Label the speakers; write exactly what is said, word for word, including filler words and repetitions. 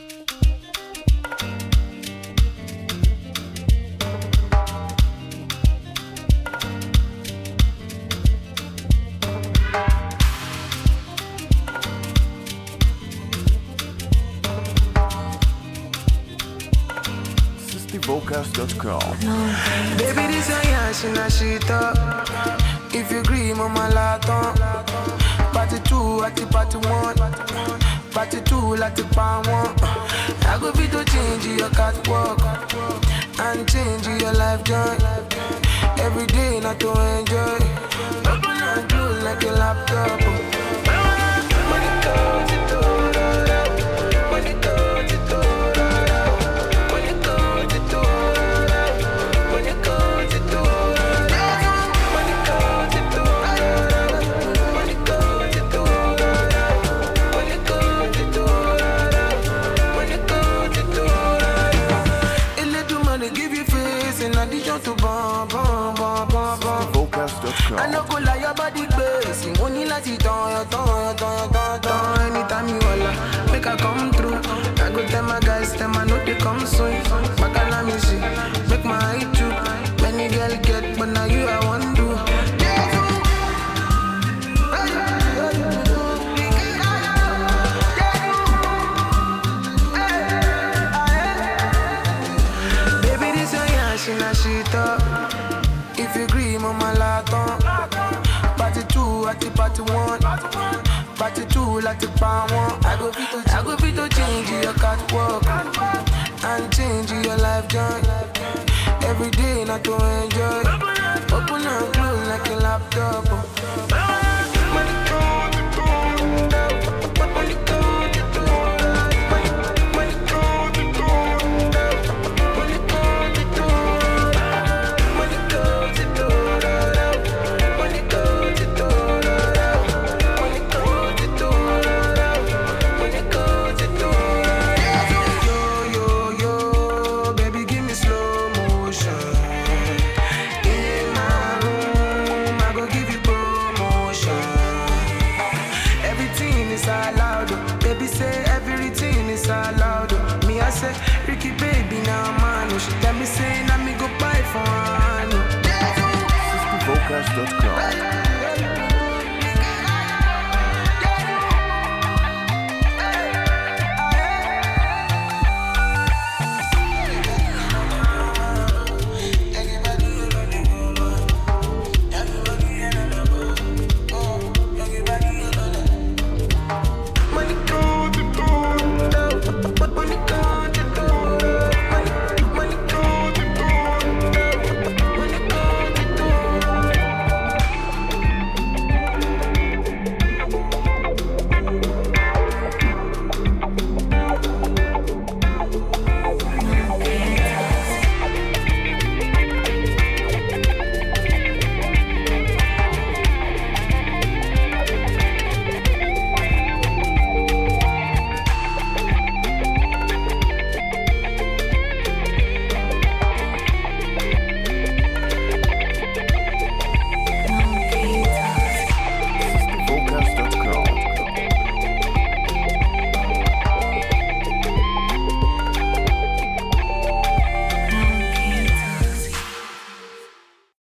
Speaker 1: vocals dot com.
Speaker 2: Baby, this a yash in a shit up. If you agree, mama laton. Party two, at the party one. Party two, like the pan one. I go be to change your catwalk and change your life joy. Every day, not to enjoy. Open and close like a laptop. When it goes, it goes. When it goes, it goes. To bomb, bomb, bomb, bomb, bomb. I know go like your body base. You only like it on, on, on, on, on. Anytime you holla, make I come through. I go tell my guys, tell my know they come soon. Back and me see, make my eye too. Many girl get, but now you I want to. If you agree, mama laton. Party two, at the party one. Party two, like the pan one. I go fit to, I go fit to change your catwalk and change your life joy. Every day, not to enjoy. Open and close like a laptop. When it goes, it goes. When it goes, it goes. When it goes, it goes. When it goes, it goes. Ricky Bay.